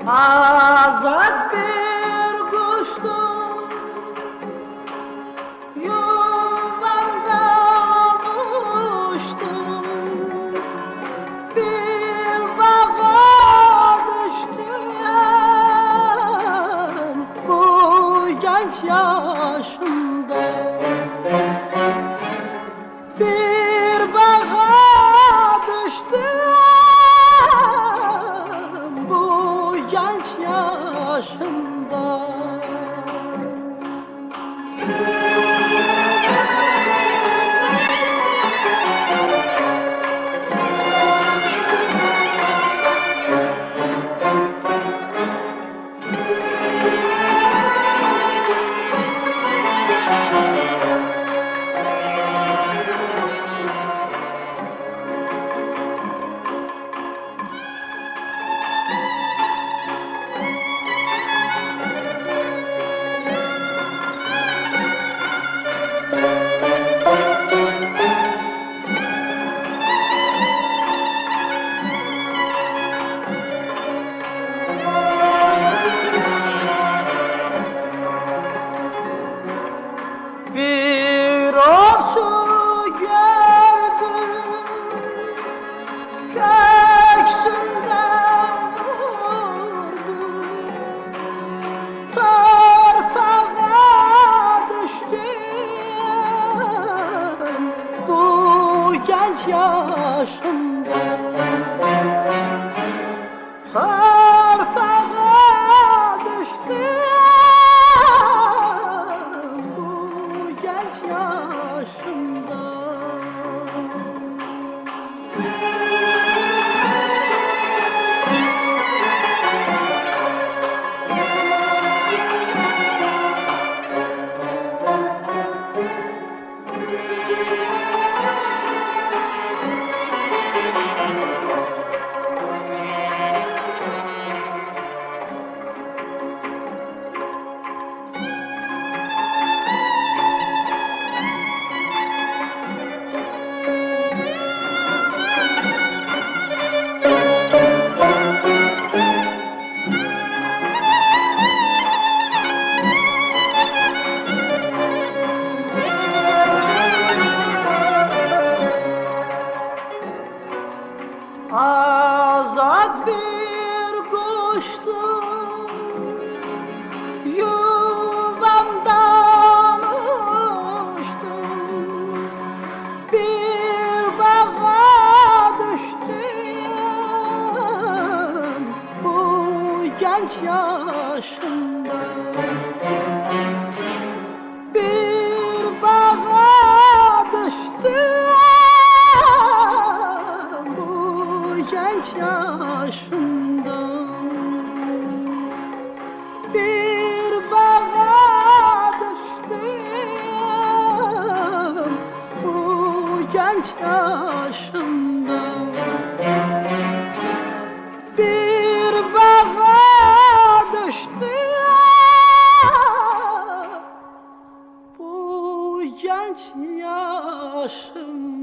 Azad bir kuştum, yuvamdan uçtum, bir bağa düştüm bu genç yaşımda. Bir bağa düştüm bu genç yaşımda. Bir ovçu gördüm, köksünden vurdu, torpağa düştüm bu genç yaşımda. Torpağa düştüm genç yaşımda. Azad bir kuştum, yuvamdan uçtum, bir bağa düştüm bu genç yaşımda. Bir bağa düştüm genç yaşımda. Bir bağa düştüm bu genç yaşımda. Bir bağa düştüm bu genç yaşımda.